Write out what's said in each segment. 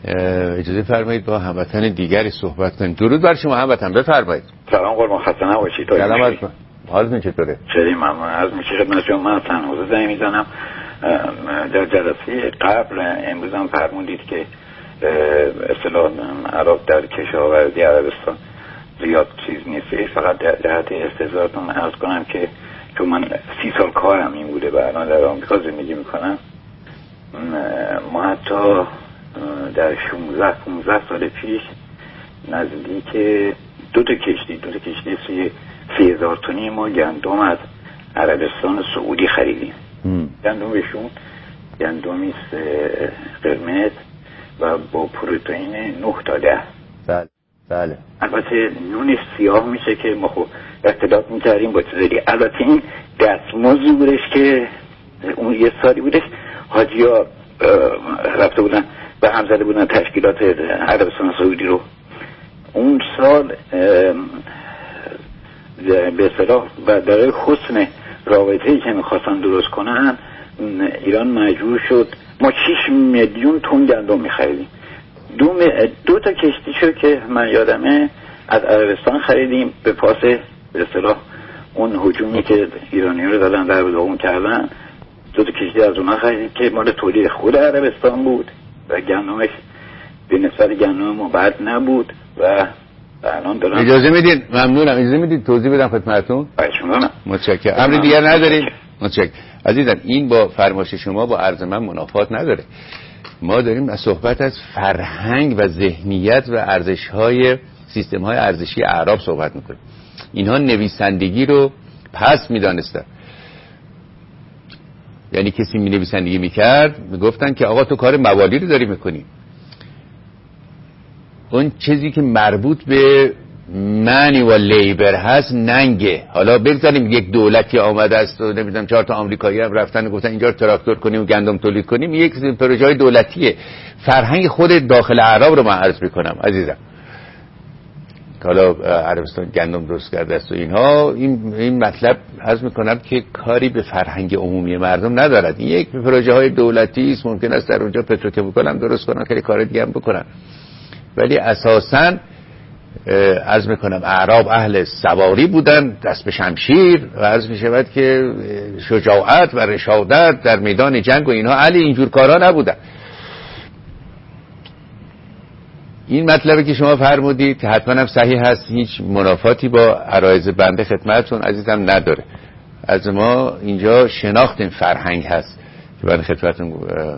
اجازه فرمایید با هموطن دیگری صحبت کنیم. درود بر شما هموطن، بفرمایید. سلام قربان، خسته نباشید. سلامت. حالتون چطوره؟ خیلی ممنون. از میشه خدمت شما. من تنها زنگ میزنم. در جلسه قبل امروز هم فرمودید که اصطلاح عراق در کشاورزی عربستان زیاد چیز نیست. فقط در جهت استظهارتون عرض کنم که چون من 30 سال کارم این بوده و الان در آمریکا زندگی میکنم، ما حتی در 15 سال پیش نزدیک دو تا کشتی 3000 تنی ما گندم از عربستان سعودی خریدیم. گندمشون گندمی قرمز و با پروتئین 9 تا 10. بله. البته نون سیاه میشه که ما خب اختلاط میکردیم با چیزی. البته این دستمزدی بودش که اون یه سالی بودش حاجیا رفته بودن و هم زده بودن تشکیلات عربستان سعودی رو. اون سال به اصطلاح برای حسن رابطه‌ای که میخواستن درست کنن، ایران مجبور شد ما 6 میلیون تن گندم میخریدیم. دو تا کشتیشو که من یادمه از عربستان خریدیم به پاس به اصطلاح اون هجومی که ایرانی‌ها رو دادن در داغون کردن. دو تا کشتی از اونها خریدیم که مال تولید خود عربستان بود و گندمش به نسبت گندم ما بد نبود و الان دارم. اجازه میدین؟ ممنونم. اجازه میدید توضیح بدم خدمتتون؟ ممنونم. متشکرم. امر دیگر نداریم؟ متشکرم. عزیزان این با فرمایش شما با عرض من منافات نداره. ما داریم از صحبت از فرهنگ و ذهنیت و ارزش‌های سیستم‌های ارزشی اعراب صحبت می‌کنیم. اینها نویسندگی رو پس می‌دانستن. یعنی کسی نویسندگی می‌کرد میگفتن که آقا تو کار موالی رو داری می‌کنی. اون چیزی که مربوط به معنی و لیبر هست ننگه. حالا بگذاریم یک دولتی آمده است و نمیدونم 4 تا آمریکایی هم رفتن و گفتن اینجا رو تراکتور کنیم و گندم تولید کنیم، یک پروژه دولتیه. فرهنگ خود داخل اعراب رو من عرض میکنم عزیزم. حالا عربستان گندم درست کرده است و اینها، این مطلب عرض میکنم که کاری به فرهنگ عمومی مردم ندارد. این یک پروژه های دولتی است. ممکن است در اونجا پتروکمیکال هم درست کنن، خیلی کار دیگه هم بکنن، ولی اساساً عرض میکنم اعراب اهل سواری بودن، دست به شمشیر، و عرض میشود که شجاعت و رشادت در میدان جنگ و اینها علی اینجور کارا نبودن. این مطلبی که شما فرمودید حتما هم صحیح هست، هیچ منافاتی با عرایض بنده خدمتتون عزیزم نداره. از ما اینجا شناخت این فرهنگ هست که بنده خدمتتون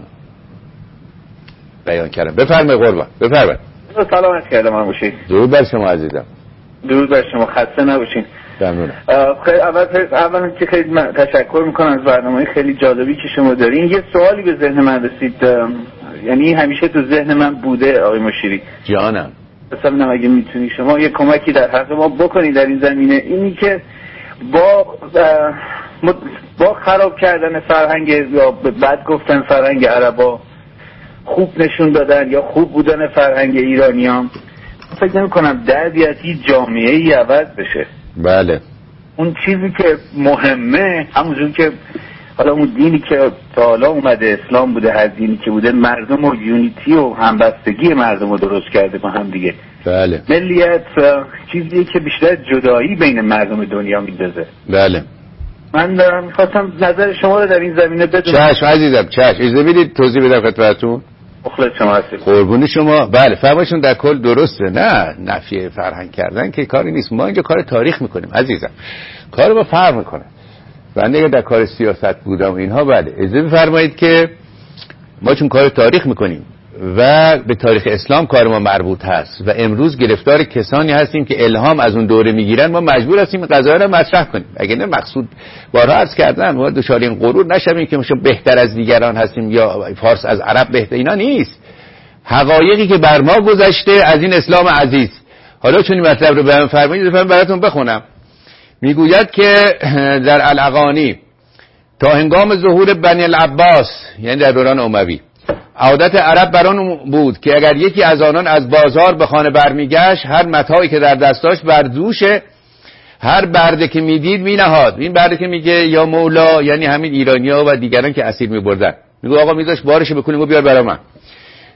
بیان کردم. بفرمایید قربان، بفرمایید. سلامت کردم من باشید. درود بر شما عزیزم. درود بر شما، خسته نباشین. ممنونم. خیلی اول که خیلی تشکر میکنم از برنامه خیلی جالبی که شما دارین. یه سوالی به ذهن من رسید، یعنی همیشه تو ذهن من بوده آقای مشیری. جانم. مثلا اگه میتونی شما یه کمکی در حق ما بکنید در این زمینه، اینی که با خراب کردن فرهنگ یا بد گفتن فرهنگ عربا خوب نشون دادن یا خوب بودن فرهنگ ایرانیان، فکر نمی کنم دربیتی جامعه‌ای عوض بشه. بله. اون چیزی که مهمه همونجور که حالا اون دینی که تا حالا اومده اسلام بوده، هر دینی که بوده، مردم و یونیتی و همبستگی مردم رو درست کرده با هم دیگه. بله. ملیت چیزیه که بیشتر جدایی بین مردم دنیا میندازه. بله. من میخواستم نظر شما رو در این زمینه بدونم. چشم عزیزم، چشم. اجازه بدید توضیح بدم خدمتتون. مخلص شما هستید. قربون شما. بله فرمایشون در کل درسته. نه نفی فرهنگ کردن که کاری نیست. ما اینجا کار تاریخ میکنیم عزیزم. کار با فرق میکنه. بنده اگه در کار سیاست بودم و اینها، بله اجازه بفرمایید که ما چون کار تاریخ میکنیم و به تاریخ اسلام کار ما مربوط هست و امروز گرفتار کسانی هستیم که الهام از اون دوره میگیرن، ما مجبور هستیم این قضایا رو مطرح کنیم. اگه نه مقصود بارها عرض کردم ما دچار این غرور نشویم که ما بهتر از دیگران هستیم یا فارس از عرب بهتر، اینا نیست. حقایقی که بر ما گذشته از این اسلام عزیز. حالا چون این مطلب رو بیان فرمایید براتون بخونم. میگوید که در الاغانی تا هنگام ظهور بنی العباس، یعنی در دوران اموی، عادت عرب بران بود که اگر یکی از آنان از بازار به خانه برمیگشت، هر متاعی که در دست داشت بر دوش هر برده که میدید مینهاد. این برده که میگه یا مولا، یعنی همین ایرانی‌ها و دیگران که اسیر میبردن، میگه آقا میذاش بارش بکنیم و بیار برای من.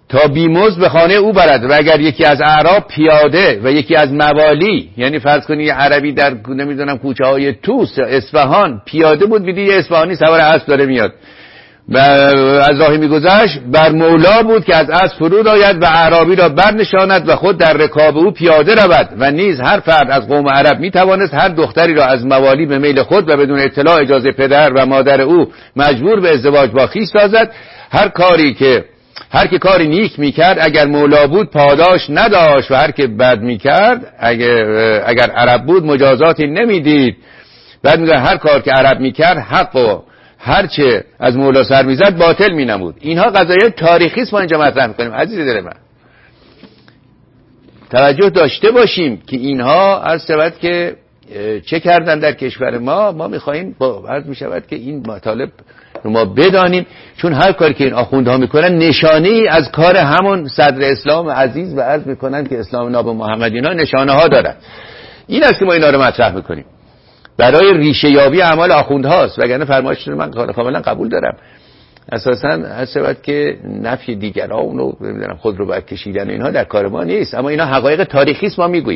تا بیمزد به خانه او برد و اگر یکی از اعراب پیاده و یکی از موالی، یعنی فرض کنی یه عربی در نمیدونم کوچه های توس اصفهان پیاده بود، میدید یه اصفهانی سوار اسب داره میاد و از راهی میگذشت، بر مولا بود که از اسب فرود آید و اعرابی را برنشاند و خود در رکاب او پیاده رود. و نیز هر فرد از قوم عرب میتوانست هر دختری را از موالی به میل خود و بدون اطلاع اجازه پدر و مادر او مجبور به ازدواج با خویش سازد. هر که کاری نیک میکرد اگر مولا بود پاداش نداشت و هر که بد میکرد اگر عرب بود مجازاتی نمیدید. بعد میگه هر کار که عرب میکرد حق و هرچه از مولا سر میزد باطل مینمود. اینها قضایای تاریخی است ما اینجا مطرح میکنیم. عزیز دل من توجه داشته باشیم که اینها عرض شود که چه کردن در کشور ما میخواهیم با عرض میشود که این مطالب رو ما بدانیم، چون هر کاری که این آخوندها میکنن نشانه‌ای از کار همون صدر اسلام عزیز و عرض میکنن که اسلام ناب محمد اینا نشانه ها دارن. این است که ما اینا رو مطرح میکنیم برای ریشه یابی اعمال آخوندهاست، وگرنه فرمایشتون من کاملا قبول دارم. اساساً هست شود که نفی دیگران و نمیدونم خود رو برکشیدن اینها در کار ما نیست، اما اینا حقایق تاریخی است ما میگوییم.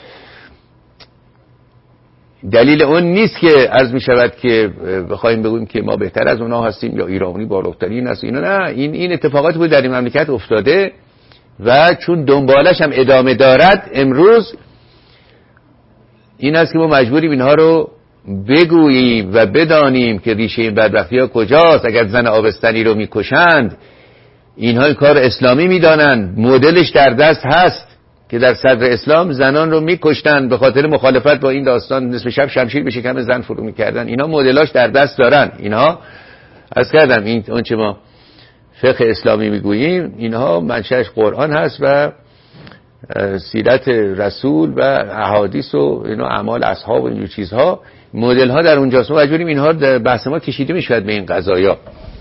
دلیل اون نیست که عرض می شود که بخوایم بگوییم که ما بهتر از اونا هستیم یا ایرانی بالاترین است. اینا نه، این اتفاقاتی بود در این مملکت افتاده و چون دنبالش هم ادامه دارد امروز این است که ما مجبوریم اینها رو بگوییم و بدانیم که ریشه این بدبختی ها کجاست. اگر زن آبستنی رو میکشند اینها این کار اسلامی میدانند، مدلش در دست هست که در صدر اسلام زنان رو میکشتن به خاطر مخالفت با این داستان، نصف شب شمشیر به شکم زن فرو میکردن. اینا مدلاش در دست دارن. اینها عرض کردم این اون چه ما فقه اسلامی میگوییم اینها منشأش قرآن هست و سیرت رسول و احادیث و اینا اعمال اصحاب و این چیزها، مدل ها در اونجاست. ما مجبوریم اینها در بحث ما کشیده میشود به این قضایا.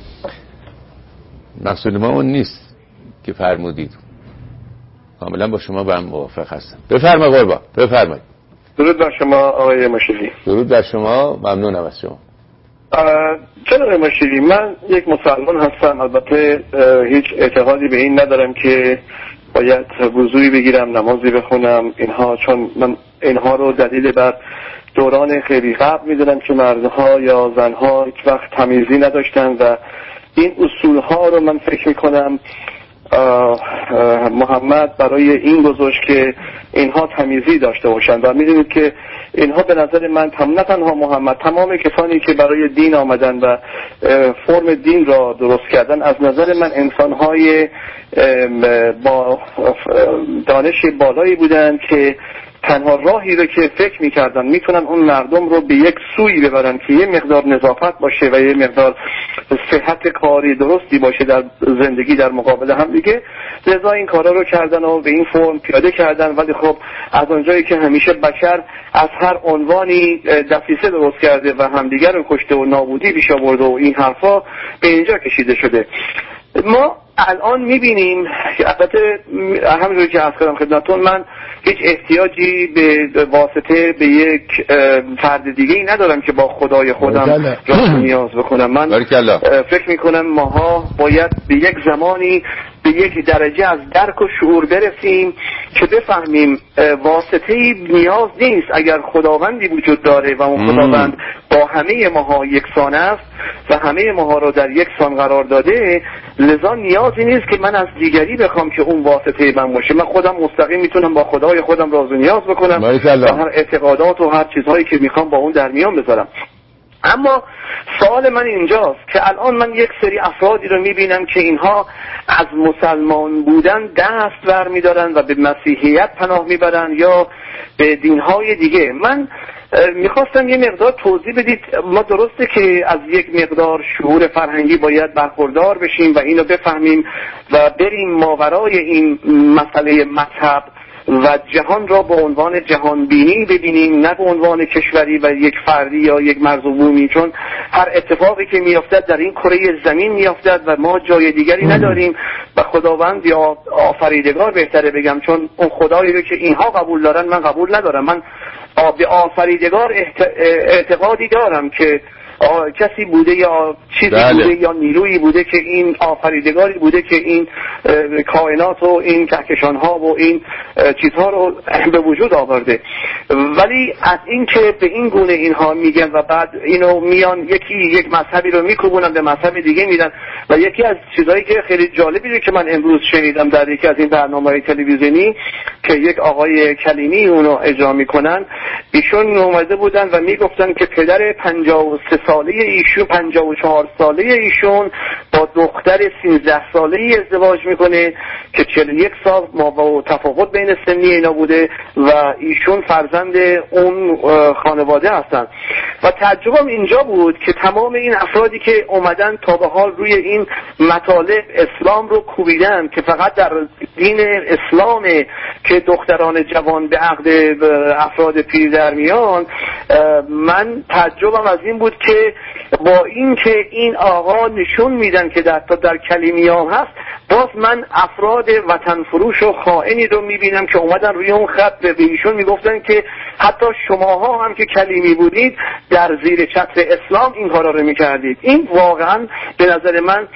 مقصود ما اون نیست که فرمودید، کاملا با شما به هم موافق هستم. بفرمایید قربان، بفرمایید. درود بر شما آقای مشیری. درود بر شما، ممنونم از شما. چرا مشیری، من یک مسلمان هستم، البته هیچ اعتقادی به این ندارم که باید وضوئی بگیرم نمازی بخونم اینها، چون من اینها رو دلیل بر دوران خیلی قبل میدونم که مردها یا زنها هیچ وقت تمیزی نداشتن و این اصولها رو من فکر میکنم محمد برای این گذاشت که اینها تمیزی داشته باشند. و میدونید که اینها به نظر من نه تنها محمد، تمام کسانی که برای دین آمدن و فرم دین را درست کردن، از نظر من انسانهای با دانش بالایی بودند که تنها راهی رو که فکر میکردن میتونن اون مردم رو به یک سوی ببرن که یه مقدار نظافت باشه و یه مقدار صحت کاری درستی باشه در زندگی در مقابل هم دیگه، لذا این کارا رو کردن و به این فرم پیاده کردن. ولی خب از اونجایی که همیشه بشر از هر عنوانی دسیسه درست کرده و همدیگر رو کشته و نابودی پیش آورده و این حرفا به اینجا کشیده شده. ما الان میبینیم که البته همونجوری که عرض کردم خدمتتون، من هیچ احتیاجی به واسطه به یک فرد دیگه ای ندارم که با خدای خودم راه نیاز بکنم. من فکر میکنم ماها باید به یک زمانی به یک درجه از درک و شعور برسیم که بفهمیم واسطه‌ای نیاز نیست. اگر خداوندی وجود داره و اون خداوند با همه ماها یکسان است و همه ماها رو در یکسان قرار داده، لذا نیازی نیست که من از دیگری بخوام که اون واسطه من باشه. من خودم مستقیم میتونم با خدای خودم راز و نیاز بکنم و هر اعتقادات و هر چیزهایی که میخوام با اون در میان بذارم. اما سوال من اینجاست که الان من یک سری افرادی رو میبینم که اینها از مسلمان بودن دست بر میدارن و به مسیحیت پناه میبرن یا به دینهای دیگه. من میخواستم یه مقدار توضیح بدید. ما درسته که از یک مقدار شعور فرهنگی باید برخوردار بشیم و اینو بفهمیم و بریم ماورای این مسئله مذهب و جهان را به عنوان جهان بینی ببینیم، نه به عنوان کشوری و یک فردی یا یک مرز عمومی، چون هر اتفاقی که میافتد در این کره زمین میافتد و ما جای دیگری نداریم و خداوند یا آفریدگار بهتره بگم، چون اون خدایی رو که اینها قبول دارن من قبول ندارم. من به آفریدگار اعتقادی دارم که کسی بوده یا چیزی بوده یا نیرویی بوده که این آفریدگاری بوده که این کائنات و این کهکشان‌ها و این چیزها رو به وجود آورده. ولی از این که به این گونه اینها میگن و بعد اینو میان یک مذهبی رو میکوبونن به مذهب دیگه میدن. و یکی از چیزایی که خیلی جالبیه که من امروز شنیدم در یکی از این برنامه‌های تلویزیونی که یک آقای کلیمی اونو اجرا میکنن، ایشون اومده بودن و میگفتن که پدر 53 ساله ایشون 54 ساله ایشون با دختر 13 ساله ای ازدواج میکنه که 41 سال ما تفاوت بین سنی اینا بوده و ایشون فرزند اون خانواده هستن. و تعجبم اینجا بود که تمام این افرادی که اومدن تا به حال روی این مطالب اسلام رو کوبیدن که فقط در دین اسلامه که دختران جوان به عقد افراد پیر در میان، من تعجبم از این بود که با این که این آقا نشون میدن که در کلیمیام هست، باز من افراد وطن فروش و خائنی رو میبینم که اومدن روی اون خط به ایشون میگفتن که حتی شماها هم که کلیمی بودید در زیر چتر اسلام این کارا رو میکردید. این واقعا به نظر من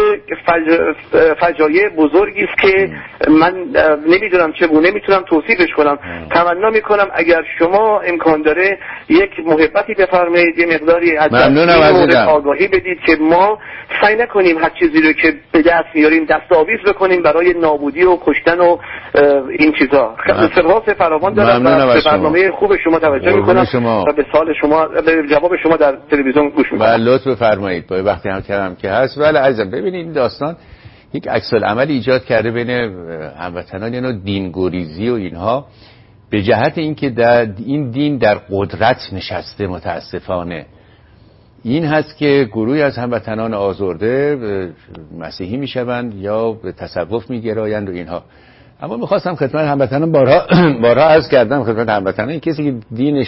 فجایع بزرگی است که من نمیدونم نمیتونم توصیفش کنم. تمنا میکنم اگر شما امکان داره یک محبتی بفرمایید، یه مقداری از این آگاهی بدید که ما سعی نکنیم هر چیزی رو که به دست میاریم دستاویز بکنیم برای نابودی و کشتن و این چیزا. سپاس فراوان دارم و به برنامه خوب شما توجه میکنم و به جواب شما در تلویزیون گوش میکنم. بله لطف بفرمایید. با وقتی هم کردم که هست. ولی عزیزم ببینید این داستان یک عکس العمل ایجاد کرده بین هموطنان، یعنی دینگریزی و اینها، به جهت اینکه در این دین در قدرت نشسته. متاسفانه این هست که گروهی از هموطنان آزرده مسیحی میشوند یا به تصوف میگرایند و اینها. اما میخواستم خدمت هموطنان بارها عرض کردم خدمت هموطنان، کسی که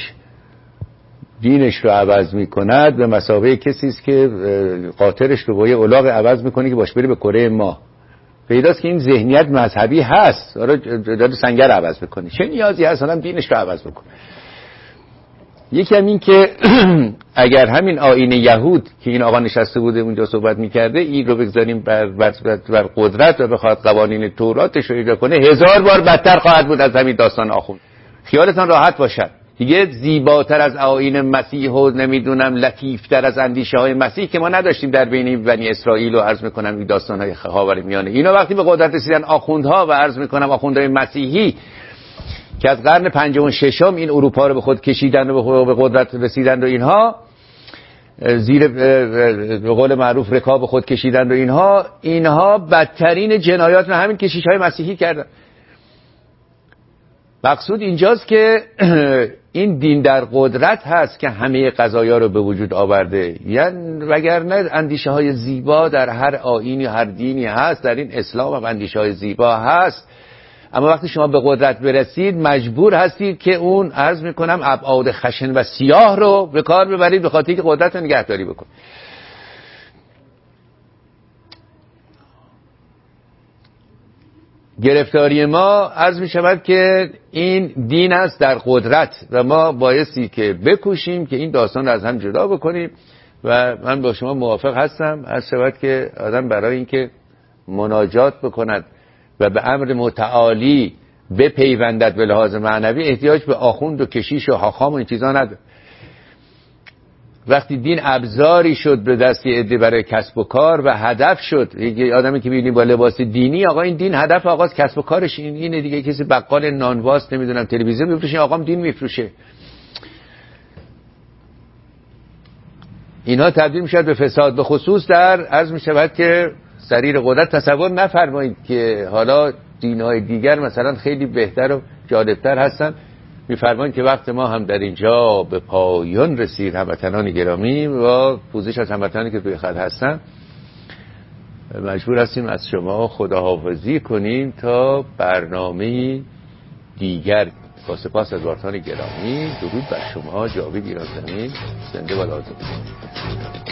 دینش رو عوض میکند به مثابه کسی است که قاطرش رو با یه الاغ عوض میکنه که باش بری به کره ماه. پیداست که این ذهنیت مذهبی هست، داره سنگر عوض میکنه. چه نیازی هست آدم دینش رو عوض بکنه؟ یکی هم این که اگر همین آیین یهود که این آقا نشسته بوده اونجا صحبت میکرده این رو بگذاریم بر قدرت و بخواد قوانین توراتش رو اجرا کنه، 1000 بار بدتر خواهد بود از همین داستان آخوند. خیالتان راحت باشد دیگه زیباتر از آیین مسیح و نمیدونم لطیفتر از اندیشه های مسیح که ما نداشتیم در بین بنی اسرائیل و عرض میکنم این داستان های خاورمیانه. اینا وقتی به قدرت رسیدن آخوندها و عرض میکنم آخوندهای مسیحی که از قرن 56 این اروپا رو به خود کشیدن و به قدرت رسیدن و اینها زیر به قول معروف رکاب خود کشیدن و اینها بدترین جنایات رو همین کشیش‌های مسیحی کردن. مقصود اینجاست که این دین در قدرت هست که همه قضایا رو به وجود آورده، یعنی وگرنه اندیشه های زیبا در هر آیینی هر دینی هست، در این اسلام هم اندیشه های زیبا هست. اما وقتی شما به قدرت برسید مجبور هستید که اون عرض میکنم ابعاد خشن و سیاه رو به کار ببرید به خاطر اینکه قدرت رو نگهداری بکنید. گرفتاری ما عرض می شود که این دین است در قدرت و ما بایستی که بکوشیم که این داستان رو از هم جدا بکنیم. و من با شما موافق هستم عرض شود که آدم برای اینکه مناجات بکند و به امر متعالی بپیوندد به لحاظ معنوی احتیاج به آخوند و کشیش و حاخام و این چیزا نداره. وقتی دین ابزاری شد به دست عده برای کسب و کار و هدف شد، یه آدمی که ببینیم با لباس دینی، آقا این دین هدف آغاز کسب و کارش اینه دیگه. کسی بقال نانواست نمیدونم تلویزیون میفروشه، آقا دین میفروشه. اینها تبدیل میشد به فساد. به خصوص در عرض میشود که سریر قدرت تصور نفرمایید که حالا دین‌های دیگر مثلا خیلی بهتر و جالبتر هستن. میفرمایید که وقت ما هم در اینجا به پایان رسید. هموطنان گرامی و پوزش از هموطنانی که توی خط هستن مجبور هستیم از شما خداحافظی کنیم تا برنامه دیگر. با سپاس از وارتان گرامی، درود بر شما. جاوید ایران زمین، زنده و لازم.